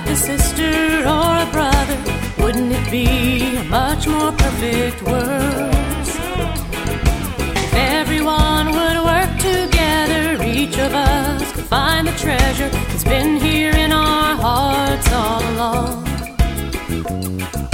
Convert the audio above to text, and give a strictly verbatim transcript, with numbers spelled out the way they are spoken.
a sister or a brother, wouldn't it be a much more perfect world? If everyone would work together, each of us could find the treasure that's been here in our hearts all along.